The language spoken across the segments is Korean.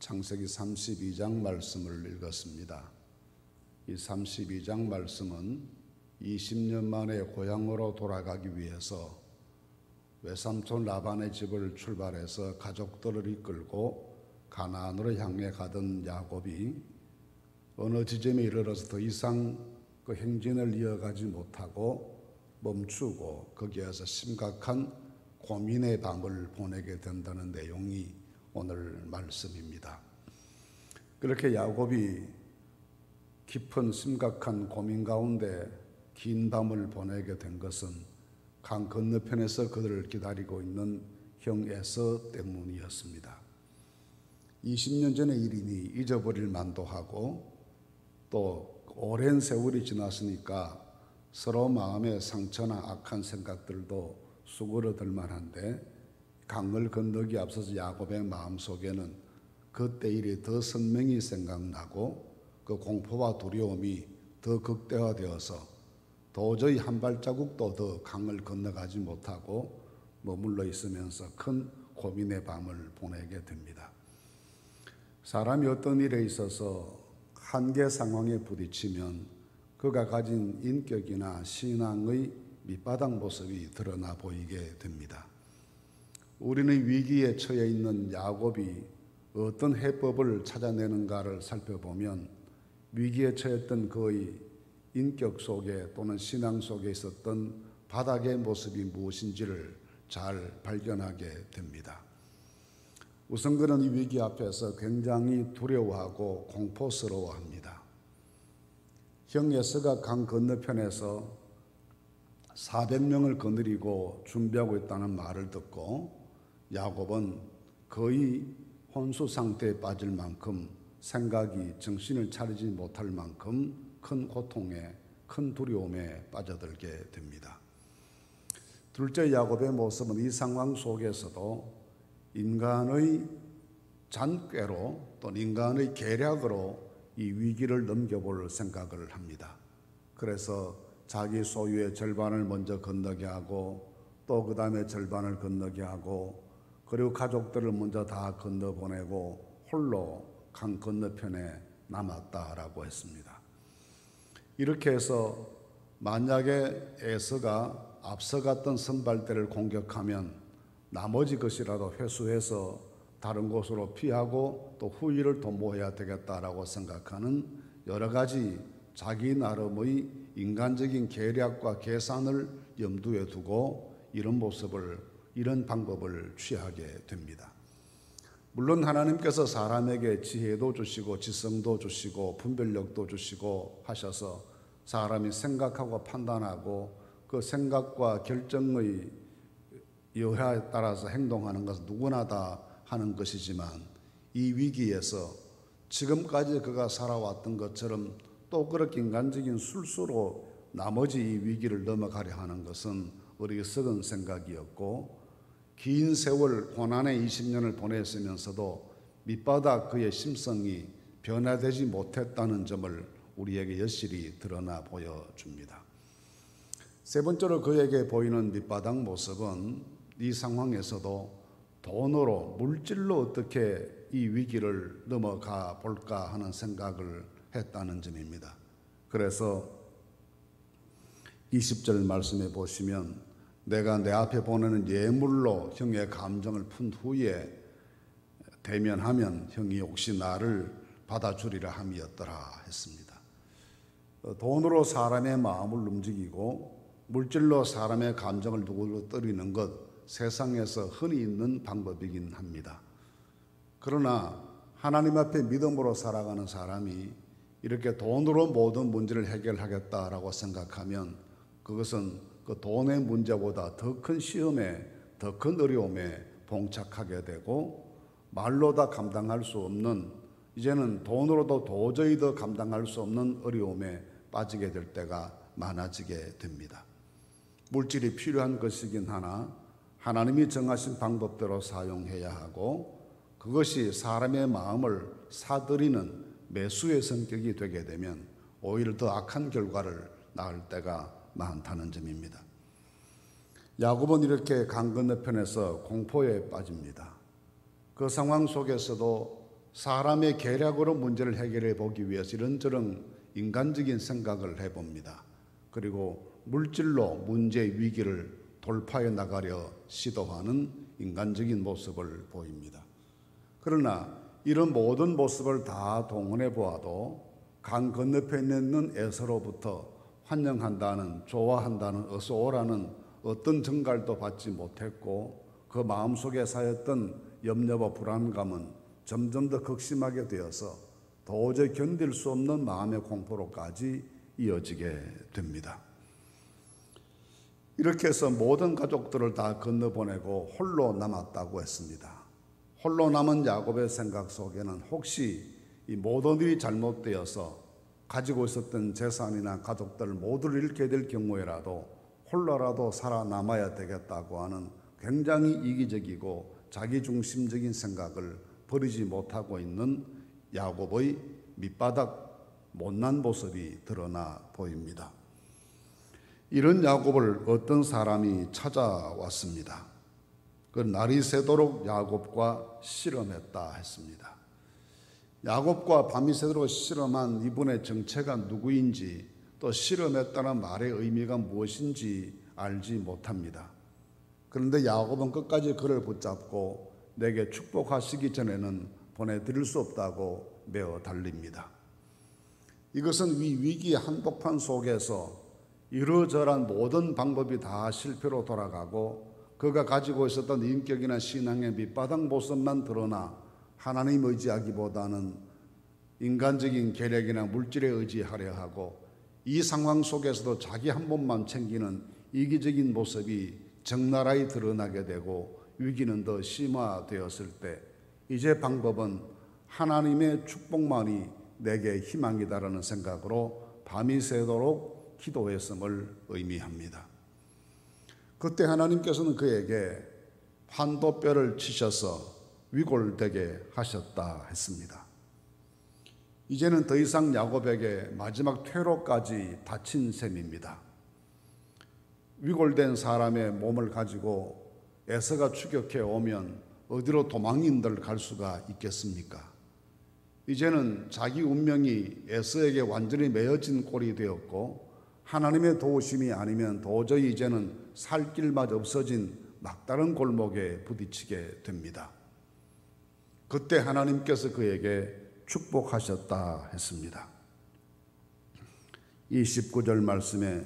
창세기 32장 말씀을 읽었습니다. 이 32장 말씀은 20년 만에 고향으로 돌아가기 위해서 외삼촌 라반의 집을 출발해서 가족들을 이끌고 가나안으로 향해 가던 야곱이 어느 지점에 이르러서 더 이상 그 행진을 이어가지 못하고 멈추고 거기에서 심각한 고민의 밤을 보내게 된다는 내용이 오늘 말씀입니다. 그렇게 야곱이 깊은 심각한 고민 가운데 긴 밤을 보내게 된 것은 강 건너편에서 그들을 기다리고 있는 형 에서 때문이었습니다. 20년 전의 일이니 잊어버릴 만도 하고 또 오랜 세월이 지났으니까 서로 마음의 상처나 악한 생각들도 수그러들 만한데 강을 건너기 앞서서 야곱의 마음속에는 그때 일이 더 선명히 생각나고 그 공포와 두려움이 더 극대화되어서 도저히 한 발자국도 더 강을 건너가지 못하고 머물러 있으면서 큰 고민의 밤을 보내게 됩니다. 사람이 어떤 일에 있어서 한계 상황에 부딪히면 그가 가진 인격이나 신앙의 밑바닥 모습이 드러나 보이게 됩니다. 우리는 위기에 처해 있는 야곱이 어떤 해법을 찾아내는가를 살펴보면 위기에 처했던 그의 인격 속에 또는 신앙 속에 있었던 바닥의 모습이 무엇인지를 잘 발견하게 됩니다. 우선 그는 이 위기 앞에서 굉장히 두려워하고 공포스러워합니다. 형 에서가 강 건너편에서 400명을 거느리고 준비하고 있다는 말을 듣고 야곱은 거의 혼수 상태에 빠질 만큼 생각이 정신을 차리지 못할 만큼 큰 고통에 큰 두려움에 빠져들게 됩니다. 둘째 야곱의 모습은 이 상황 속에서도 인간의 잔꾀로 또는 인간의 계략으로 이 위기를 넘겨볼 생각을 합니다. 그래서 자기 소유의 절반을 먼저 건너게 하고 또 그 다음에 절반을 건너게 하고 그리고 가족들을 먼저 다 건너보내고 홀로 강 건너편에 남았다라고 했습니다. 이렇게 해서 만약에 에서가 앞서갔던 선발대를 공격하면 나머지 것이라도 회수해서 다른 곳으로 피하고 또 후위를 도모해야 되겠다라고 생각하는 여러 가지 자기 나름의 인간적인 계략과 계산을 염두에 두고 이런 방법을 취하게 됩니다. 물론 하나님께서 사람에게 지혜도 주시고 지성도 주시고 분별력도 주시고 하셔서 사람이 생각하고 판단하고 그 생각과 결정의 여하에 따라서 행동하는 것은 누구나 다 하는 것이지만 이 위기에서 지금까지 그가 살아왔던 것처럼 또 그렇게 인간적인 술수로 나머지 이 위기를 넘어가려 하는 것은 어리석은 생각이었고 긴 세월 고난의 20년을 보냈으면서도 밑바닥 그의 심성이 변화되지 못했다는 점을 우리에게 여실히 드러나 보여줍니다. 세 번째로 그에게 보이는 밑바닥 모습은 이 상황에서도 돈으로 물질로 어떻게 이 위기를 넘어가 볼까 하는 생각을 했다는 점입니다. 그래서 20절 말씀해 보시면 내가 내 앞에 보내는 예물로 형의 감정을 푼 후에 대면하면 형이 혹시 나를 받아주리라 함이었더라 했습니다. 돈으로 사람의 마음을 움직이고 물질로 사람의 감정을 누그러뜨리는 것 세상에서 흔히 있는 방법이긴 합니다. 그러나 하나님 앞에 믿음으로 살아가는 사람이 이렇게 돈으로 모든 문제를 해결하겠다라고 생각하면 그것은 그 돈의 문제보다 더 큰 시험에 더 큰 어려움에 봉착하게 되고 말로 다 감당할 수 없는 이제는 돈으로도 도저히 더 감당할 수 없는 어려움에 빠지게 될 때가 많아지게 됩니다. 물질이 필요한 것이긴 하나 하나님이 정하신 방법대로 사용해야 하고 그것이 사람의 마음을 사들이는 매수의 성격이 되게 되면 오히려 더 악한 결과를 낳을 때가 많다는 점입니다. 야곱은 이렇게 강 건너편에서 공포에 빠집니다. 그 상황 속에서도 사람의 계략으로 문제를 해결해 보기 위해서 이런저런 인간적인 생각을 해봅니다. 그리고 물질로 문제의 위기를 돌파해 나가려 시도하는 인간적인 모습을 보입니다. 그러나 이런 모든 모습을 다 동원해 보아도 강 건너편에 있는 에서로부터 환영한다는, 좋아한다는, 어서 오라는 어떤 정갈도 받지 못했고, 그 마음속에 쌓였던 염려와 불안감은 점점 더 극심하게 되어서 도저히 견딜 수 없는 마음의 공포로까지 이어지게 됩니다. 이렇게 해서 모든 가족들을 다 건너보내고 홀로 남았다고 했습니다. 홀로 남은 야곱의 생각 속에는 혹시 이 모든 일이 잘못되어서 가지고 있었던 재산이나 가족들을 모두를 잃게 될 경우에라도 홀로라도 살아남아야 되겠다고 하는 굉장히 이기적이고 자기중심적인 생각을 버리지 못하고 있는 야곱의 밑바닥 못난 모습이 드러나 보입니다. 이런 야곱을 어떤 사람이 찾아왔습니다. 그 날이 새도록 야곱과 실험했다 했습니다. 야곱과 밤이 새도록 실험한 이분의 정체가 누구인지, 또 실험했다는 말의 의미가 무엇인지 알지 못합니다. 그런데 야곱은 끝까지 그를 붙잡고 내게 축복하시기 전에는 보내드릴 수 없다고 메어 달립니다. 이것은 위기의 한복판 속에서 이러저러한 모든 방법이 다 실패로 돌아가고 그가 가지고 있었던 인격이나 신앙의 밑바닥 모습만 드러나 하나님 의지하기보다는 인간적인 계략이나 물질에 의지하려 하고, 이 상황 속에서도 자기 한 몸만 챙기는 이기적인 모습이 적나라히 드러나게 되고 위기는 더 심화되었을 때, 이제 방법은 하나님의 축복만이 내게 희망이다라는 생각으로 밤이 새도록 기도했음을 의미합니다. 그때 하나님께서는 그에게 환도뼈를 치셔서 위골되게 하셨다 했습니다. 이제는 더 이상 야곱에게 마지막 퇴로까지 닥친 셈입니다. 위골된 사람의 몸을 가지고 에서가 추격해 오면 어디로 도망인들 갈 수가 있겠습니까? 이제는 자기 운명이 에서에게 완전히 매어진 꼴이 되었고, 하나님의 도우심이 아니면 도저히 이제는 살 길마저 없어진 막다른 골목에 부딪히게 됩니다. 그때 하나님께서 그에게 축복하셨다 했습니다. 이 19절 말씀에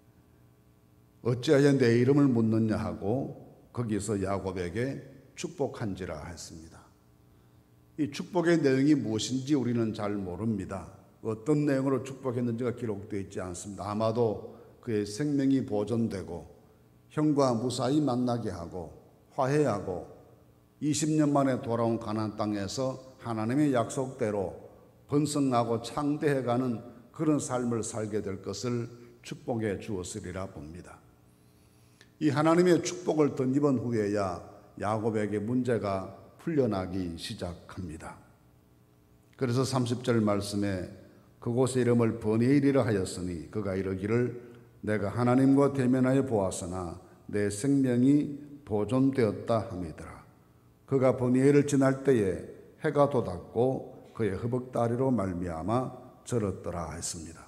어찌하여 내 이름을 묻느냐 하고 거기서 야곱에게 축복한지라 했습니다. 이 축복의 내용이 무엇인지 우리는 잘 모릅니다. 어떤 내용으로 축복했는지가 기록되어 있지 않습니다. 아마도 그의 생명이 보존되고 형과 무사히 만나게 하고 화해하고 20년 만에 돌아온 가나안 땅에서 하나님의 약속대로 번성하고 창대해가는 그런 삶을 살게 될 것을 축복해 주었으리라 봅니다. 이 하나님의 축복을 덧입은 후에야 야곱에게 문제가 풀려나기 시작합니다. 그래서 30절 말씀에 그곳의 이름을 버니엘이라 하였으니 그가 이르기를 내가 하나님과 대면하여 보았으나 내 생명이 보존되었다 함이더라. 그가 버니엘을 지날 때에 해가 돋았고 그의 허벅다리로 말미암아 절었더라 했습니다.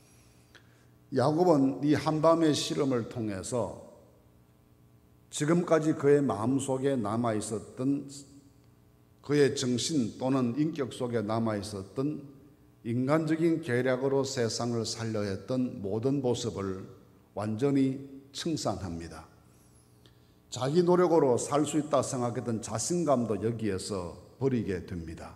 야곱은 이 한밤의 실험을 통해서 지금까지 그의 마음속에 남아있었던, 그의 정신 또는 인격 속에 남아있었던 인간적인 계략으로 세상을 살려 했던 모든 모습을 완전히 청산합니다. 자기 노력으로 살 수 있다 생각했던 자신감도 여기에서 버리게 됩니다.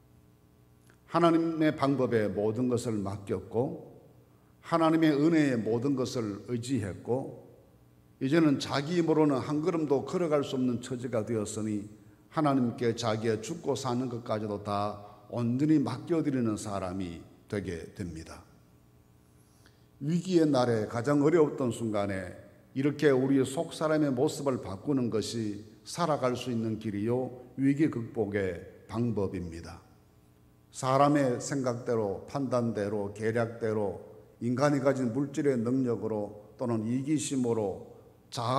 하나님의 방법에 모든 것을 맡겼고 하나님의 은혜에 모든 것을 의지했고, 이제는 자기 힘으로는 한 걸음도 걸어갈 수 없는 처지가 되었으니 하나님께 자기의 죽고 사는 것까지도 다 온전히 맡겨드리는 사람이 되게 됩니다. 위기의 날에 가장 어려웠던 순간에 이렇게 우리 속 사람의 모습을 바꾸는 것이 살아갈 수 있는 길이요 위기 극복의 방법입니다. 사람의 생각대로, 판단대로, 계략대로, 인간이 가진 물질의 능력으로 또는 이기심으로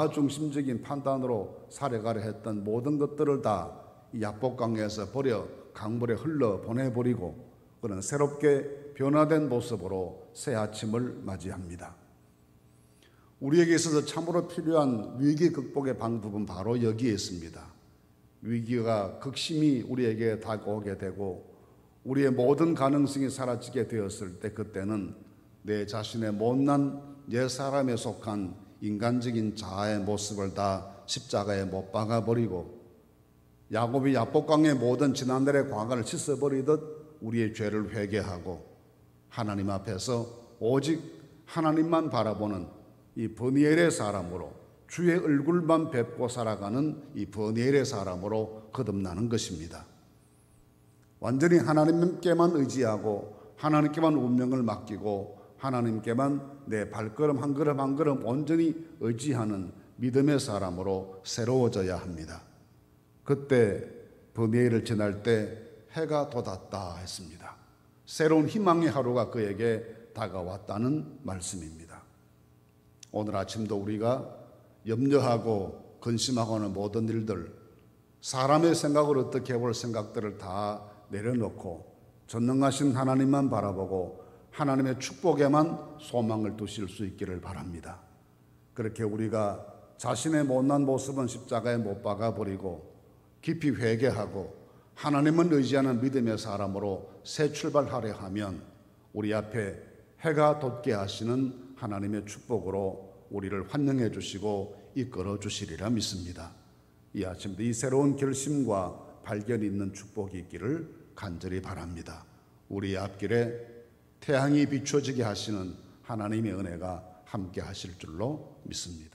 자아중심적인 판단으로 살아가려 했던 모든 것들을 다 이 야복강에서 버려 강물에 흘러 보내버리고 그는 새롭게 변화된 모습으로 새 아침을 맞이합니다. 우리에게 있어서 참으로 필요한 위기 극복의 방법은 바로 여기에 있습니다. 위기가 극심히 우리에게 다가오게 되고 우리의 모든 가능성이 사라지게 되었을 때 그때는 내 자신의 못난 옛사람에 속한 인간적인 자아의 모습을 다 십자가에 못 박아버리고 야곱이 야복강의 모든 지난날의 과거를 씻어버리듯 우리의 죄를 회개하고 하나님 앞에서 오직 하나님만 바라보는 이 버니엘의 사람으로 주의 얼굴만 뵙고 살아가는 이 버니엘의 사람으로 거듭나는 것입니다. 완전히 하나님께만 의지하고 하나님께만 운명을 맡기고 하나님께만 내 발걸음 한 걸음 한 걸음 온전히 의지하는 믿음의 사람으로 새로워져야 합니다. 그때 버니엘을 지날 때 해가 돋았다 했습니다. 새로운 희망의 하루가 그에게 다가왔다는 말씀입니다. 오늘 아침도 우리가 염려하고 근심하고 하는 모든 일들, 사람의 생각을 어떻게 해볼 생각들을 다 내려놓고 전능하신 하나님만 바라보고 하나님의 축복에만 소망을 두실 수 있기를 바랍니다. 그렇게 우리가 자신의 못난 모습은 십자가에 못 박아버리고 깊이 회개하고 하나님을 의지하는 믿음의 사람으로 새 출발하려 하면 우리 앞에 해가 돋게 하시는 하나님의 축복으로 우리를 환영해 주시고 이끌어 주시리라 믿습니다. 이 아침도 이 새로운 결심과 발견이 있는 축복이 있기를 간절히 바랍니다. 우리 앞길에 태양이 비춰지게 하시는 하나님의 은혜가 함께 하실 줄로 믿습니다.